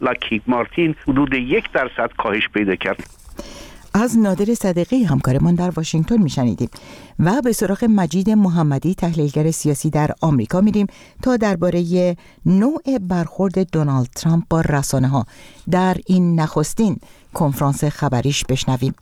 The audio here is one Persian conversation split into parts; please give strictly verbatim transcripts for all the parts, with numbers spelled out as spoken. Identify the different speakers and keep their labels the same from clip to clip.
Speaker 1: لاکهید مارتین حدود یک درصد کاهش پیدا کرد.
Speaker 2: از نادر صدیقی همکارمان در واشنگتن میشنیدیم و به سراغ مجید محمدی تحلیلگر سیاسی در آمریکا میریم تا درباره نوع برخورد دونالد ترامپ با رسانه‌ها در این نخستین کنفرانس خبریش بشنویم.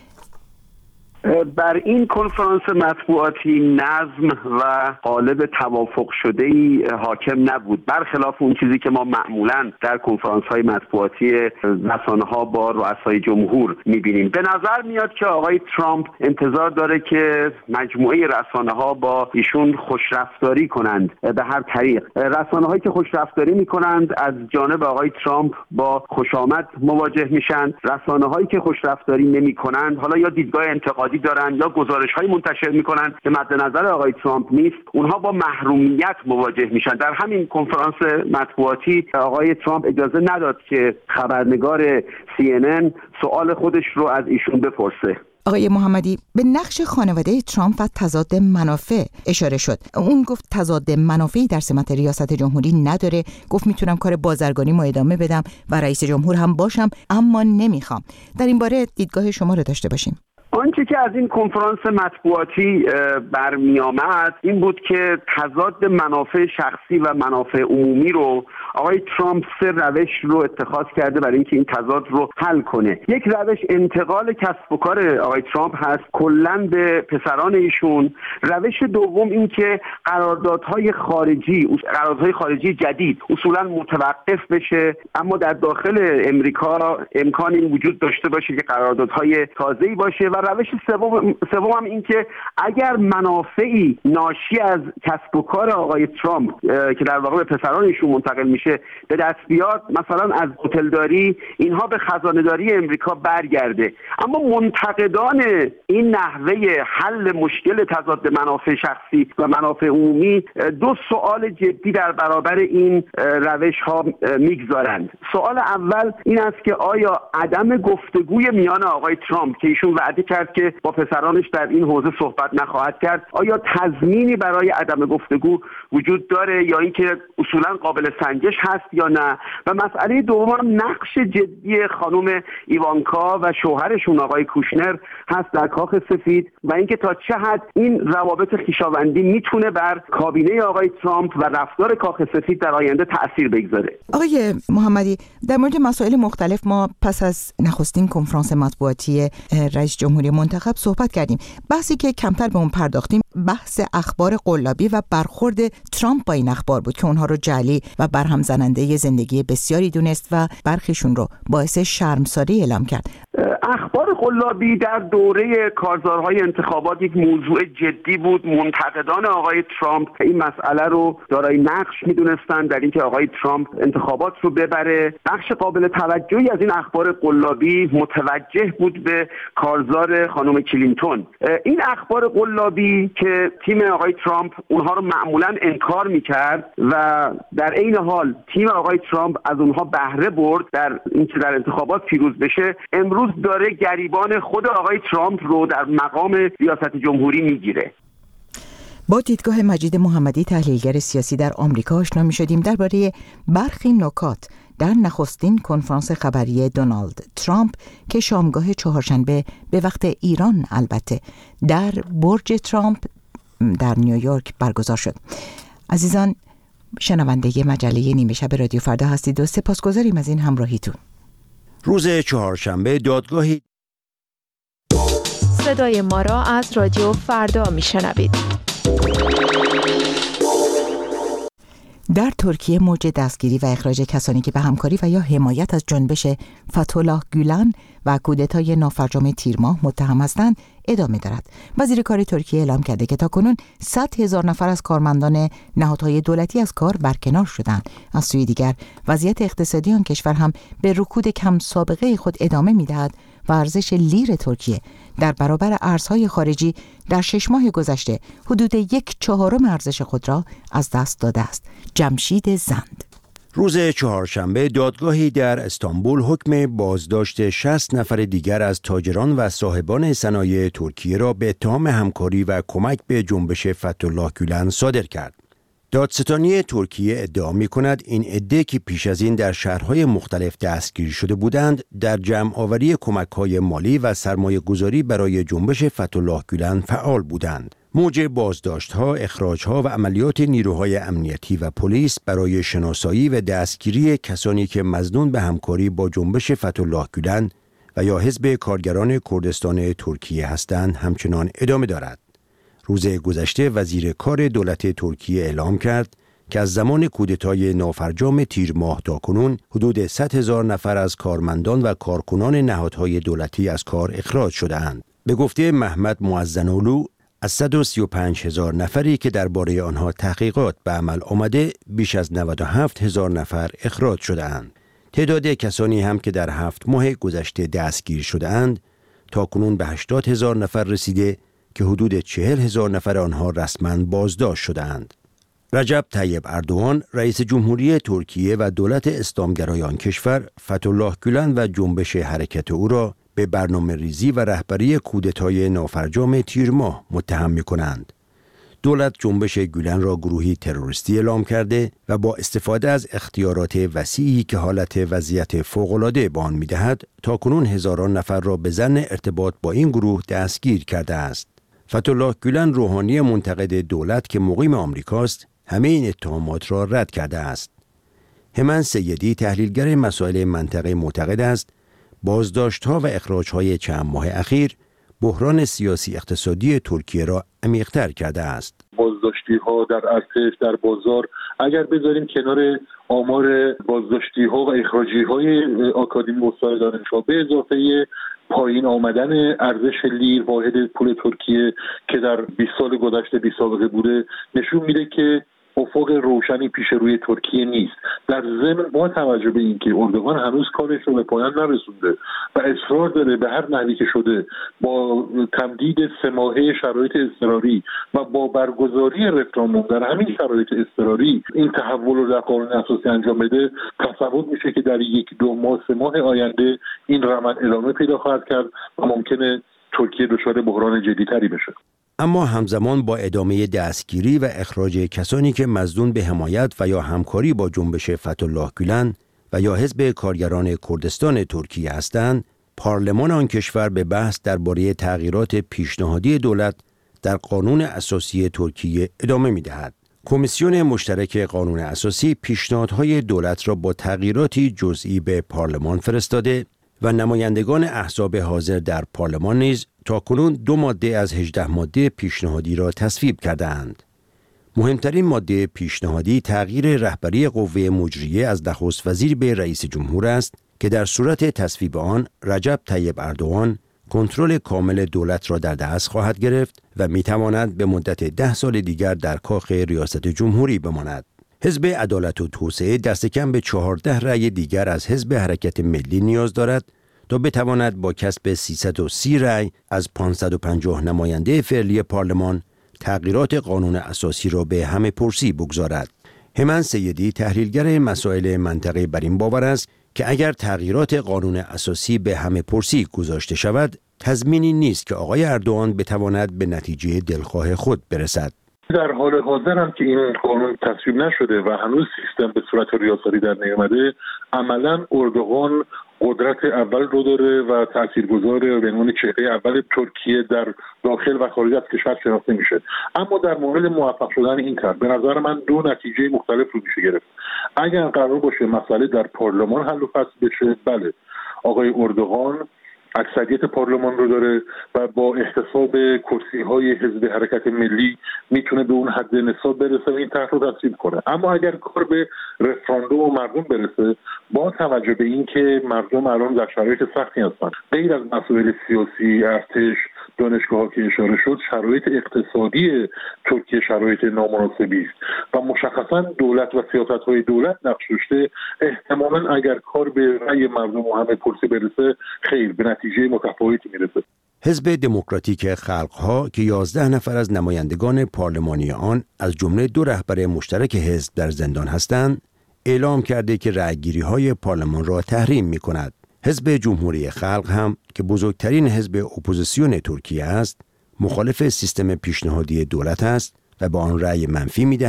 Speaker 1: بر این کنفرانس مطبوعاتی نظم و قالب توافق شده‌ای حاکم نبود، برخلاف اون چیزی که ما معمولاً در کنفرانس‌های مطبوعاتی رسانه‌ها با رؤسای جمهور می‌بینیم. به نظر میاد که آقای ترامپ انتظار داره که مجموعه رسانه‌ها با ایشون خوشرفتاری کنند به هر طریق. رسانه‌هایی که خوشرفتاری می‌کنند از جانب آقای ترامپ با خوشامد مواجه میشن، رسانه‌هایی که خوشرفتاری نمی‌کنند حالا یا دیدگاه انتقادی دارن یا گزارش‌های منتشر می‌کنن که مد نظر آقای ترامپ نیست، اونها با محرومیت مواجه میشن. در همین کنفرانس مطبوعاتی آقای ترامپ اجازه نداد که خبرنگار سی ان ان سوال خودش رو از ایشون بپرسه.
Speaker 2: آقای محمدی، به نقش خانواده ترامپ و تضاد منافع اشاره شد. اون گفت تضاد منافعی در سمت ریاست جمهوری نداره، گفت میتونم کار بازرگانیمو ادامه بدم و رئیس جمهور هم باشم، اما نمیخوام. در این باره دیدگاه شما رو داشته باشیم.
Speaker 1: آنچه که از این کنفرانس مطبوعاتی برمی آمد این بود که تضاد منافع شخصی و منافع عمومی رو آقای ترامپ سه روش رو اتخاذ کرده برای اینکه این تضاد رو حل کنه. یک روش انتقال کسب و کار آقای ترامپ هست کلاً به پسران ایشون. روش دوم این که قراردادهای خارجی قراردادهای خارجی جدید اصولاً متوقف بشه، اما در داخل امریکا امکان این وجود داشته باشه که قراردادهای تازه‌ای باشه. و روش سوم سوم هم این که اگر منافعی ناشی از کسب و کار آقای ترامپ که در واقع به پسران ایشون منتقل میشه به دست بیاد، مثلا از هتلداری اینها به خزانه‌داری امریکا برگرده. اما منتقدان این نحوه حل مشکل تضاد منافع شخصی و منافع عمومی دو سوال جدی در برابر این روش ها میگذارند. سوال اول این است که آیا عدم گفتگوی میان آقای ترامپ که ایشون وعده کرد که با پسرانش در این حوزه صحبت نخواهد کرد، آیا تضمینی برای عدم گفتگو وجود داره یا اینکه اصولا قابل سنجش هست یا نه؟ و مسئله دوم نقش جدی خانم ایوانکا و شوهرشون آقای کوشنر هست در کاخ سفید و اینکه تا چه حد این روابط خویشاوندی میتونه بر کابینه آقای ترامپ و رفتار کاخ سفید در آینده تأثیر بگذاره.
Speaker 2: آقای محمدی، در مورد مسائل مختلف ما پس از نخستین کنفرانس مطبوعاتی رئیس جمهوری منتخب صحبت کردیم. بحثی که کمتر به اون پرداختیم بحث اخبار قلابی و برخورد ترامپ با این اخبار بود که اونها رو جعلی و برهم زننده زندگی بسیاری دونست و برخیشون رو باعث شرمساری اعلام کرد.
Speaker 1: اخبار قلابی در دوره کارزارهای انتخابات یک موضوع جدی بود. منتقدان آقای ترامپ این مسئله رو دارای نقش میدونستند در اینکه آقای ترامپ انتخابات رو ببره. بخش قابل توجهی از این اخبار قلابی متوجه بود به کارزار خانم کلینتون. این اخبار قلابی که تیم آقای ترامپ اونها رو معمولاً انکار میکرد و در عین حال تیم آقای ترامپ از اونها بهره برد در اینکه در انتخابات پیروز بشه، امروز داره گریبان خود آقای ترامپ رو در مقام ریاست جمهوری میگیره.
Speaker 2: با دیدگاه مجید محمدی تحلیلگر سیاسی در آمریکا آشنا می‌شدیم درباره برخی نکات در نخستین کنفرانس خبری دونالد ترامپ که شامگاه چهارشنبه به وقت ایران البته در برج ترامپ در نیویورک برگزار شد. عزیزان شنونده مجله نیمه شب رادیو فردا هستید و سپاسگزاریم از این همراهیتون.
Speaker 3: روز چهارشنبه دادگاهی
Speaker 4: صدای ما را از رادیو فردا میشنوید.
Speaker 2: در ترکیه موج دستگیری و اخراج کسانی که به همکاری و یا حمایت از جنبش فتح‌الله گولن و کودتای نافرجام تیر ماه متهم هستند ادامه دارد. وزیر کار ترکیه اعلام کرده که تاکنون صد هزار نفر از کارمندان نهادهای دولتی از کار برکنار شدند. از سوی دیگر وضعیت اقتصادی آن کشور هم به رکود کم سابقه خود ادامه می‌دهد و ارزش لیر ترکیه در برابر ارزهای خارجی در شش ماه گذشته حدود یک چهارم ارزش خود را از دست داده است. جمشید زند.
Speaker 3: روز چهارشنبه دادگاهی در استانبول حکم بازداشت شصت نفر دیگر از تاجران و صاحبان صنایع ترکیه را به اتهام همکاری و کمک به جنبش فتح‌الله گولن صادر کرد. دادستانی ترکیه ادعا می کند این عده که پیش از این در شهرهای مختلف دستگیر شده بودند در جمع آوری کمک‌های مالی و سرمایه گذاری برای جنبش فتح‌الله گولن فعال بودند. موج بازداشت‌ها، اخراج‌ها و عملیات نیروهای امنیتی و پلیس برای شناسایی و دستگیری کسانی که مظنون به همکاری با جنبش فتح‌الله گولن و یا حزب کارگران کردستان ترکیه هستند همچنان ادامه دارد. روز گذشته وزیر کار دولت ترکیه اعلام کرد که از زمان کودتای نافرجام تیر ماه تا کنون حدود صد هزار نفر از کارمندان و کارکنان نهادهای دولتی از کار اخراج شده‌اند. به گفته محمد معزن‌اولو، از صد و سی و پنج هزار نفری که درباره آنها تحقیقات به عمل آمده، بیش از نود و هفت هزار نفر اخراج شده‌اند. تعداد کسانی هم که در هفت ماه گذشته دستگیر شده‌اند تا کنون به هشتاد هزار نفر رسیده که حدود چهل هزار نفر آنها رسما بازداشت شده‌اند. رجب طیب اردوغان رئیس جمهوری ترکیه و دولت اسلامگرایان کشور فتح‌الله گولن و جنبش حرکت او را به برنامه ریزی و رهبری کودتای نافرجام تیر ماه متهم می‌کنند. دولت جنبش گولن را گروهی تروریستی اعلام کرده و با استفاده از اختیارات وسیعی که حالت وضعیت فوق‌العاده به آن می‌دهد تاکنون هزاران نفر را به ظن ارتباط با این گروه دستگیر کرده است. فتح‌الله گولن روحانی منتقد دولت که مقیم آمریکاست همه این اتهامات را رد کرده است. همان سیدی تحلیلگر مسائل منطقه معتقد است بازداشت‌ها و اخراج‌های چند ماه اخیر بحران سیاسی اقتصادی ترکیه را عمیق‌تر کرده است.
Speaker 5: بازداشتی‌ها در ارتش، در بازار، اگر بذاریم کنار آمار بازداشتی‌ها و اخراجی‌های آکادمی استاد دانشگاه به اضافه پایین آمدن ارزش لیر واحد پول ترکیه که در بیست سال گذشته بی سابقه بوده، نشون میده که افق روشنی پیش روی ترکیه نیست. در ضمن با توجه به اینکه اردوغان هنوز کارش رو به پایان نرسونده و اصرار داره به هر نحوی که شده با تمدید سه ماهه شرایط اضطراری و با برگزاری رفراندوم در همین شرایط اضطراری این تحول رو در قانون اساسی انجام بده، تصور میشه که در یک دو ماه سه ماه آینده این روند ادامه پیدا خواهد کرد و ممکنه ترکیه دچار بحران جدی‌تری بشه.
Speaker 3: اما همزمان با ادامه دستگیری و اخراج کسانی که مظنون به حمایت و یا همکاری با جنبش فتح‌الله گولن و یا حزب کارگران کردستان ترکیه هستند، پارلمان آن کشور به بحث درباره تغییرات پیشنهادی دولت در قانون اساسی ترکیه ادامه می‌دهد. کمیسیون مشترک قانون اساسی پیشنهادهای دولت را با تغییراتی جزئی به پارلمان فرستاده و نمایندگان احزاب حاضر در پارلمان نیز تاکنون دو ماده از هجده ماده پیشنهادی را تصویب کرده‌اند. مهمترین ماده پیشنهادی تغییر رهبری قوه مجریه از نخست وزیر به رئیس جمهور است که در صورت تصویب آن رجب طیب اردوغان کنترل کامل دولت را در دست خواهد گرفت و می‌تواند به مدت ده سال دیگر در کاخ ریاست جمهوری بماند. حزب عدالت و توسعه دست کم به چهارده رأی دیگر از حزب حرکت ملی نیاز دارد تا بتواند با کسب سیصد و سی رأی از پانصد و پنجاه نماینده فعلی پارلمان تغییرات قانون اساسی را به همه پرسی بگذارد. همان سیدی تحلیلگر مسائل منطقه بر این باور است که اگر تغییرات قانون اساسی به همه پرسی گذاشته شود، تضمینی نیست که آقای اردوغان بتواند به نتیجه دلخواه خود برسد.
Speaker 5: در حال حاضر هم که این قانون تصویب نشده و هنوز سیستم به صورت ریاستی در نیامده، عملاً اردوغان قدرت اول رو داره و تاثیرگذاره و به عنوان چهره اول ترکیه در داخل و خارج از کشور شناخته میشه. اما در مورد موفق شدن این کار به نظر من دو نتیجه مختلف رو میشه گرفت. اگر قرار باشه مسئله در پارلمان حل و فصل بشه، بله آقای اردوغان اکثریت پارلمان رو داره و با احتساب کرسی‌های حزب حرکت ملی میتونه به اون حد نصاب برسه و این طرح رو تصویب کنه. اما اگر کار به رفراندوم و مردم برسه، با توجه به اینکه مردم الان در شرایط سختی هستن، غیر از مسائل سیاسی، ارتش، دانشگاه‌ها که اشاره شد، شرایط اقتصادی ترکیه شرایط نامناسبی است و مشخصا دولت و سیاست‌های دولت نقش داشته، احتمالاً اگر کار به رأی مردم و همه پرسی برسه، خیر به نتیجه متفاوتی میرسه.
Speaker 3: حزب دموکراتیک خلق‌ها که یازده نفر از نمایندگان پارلمانی آن از جمله دو رهبر مشترک حزب در زندان هستند، اعلام کرده که رأیگیری‌های پارلمان را تحریم می‌کند. حزب جمهوری خلق هم که بزرگترین حزب اپوزیسیون ترکیه است، مخالف سیستم پیشنهادی دولت است و به آن رأی منفی می‌دهد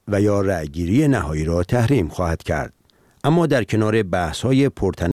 Speaker 3: و یا رأیگیری نهایی را تحریم خواهد کرد. اما در کنار بحث‌های پرتنش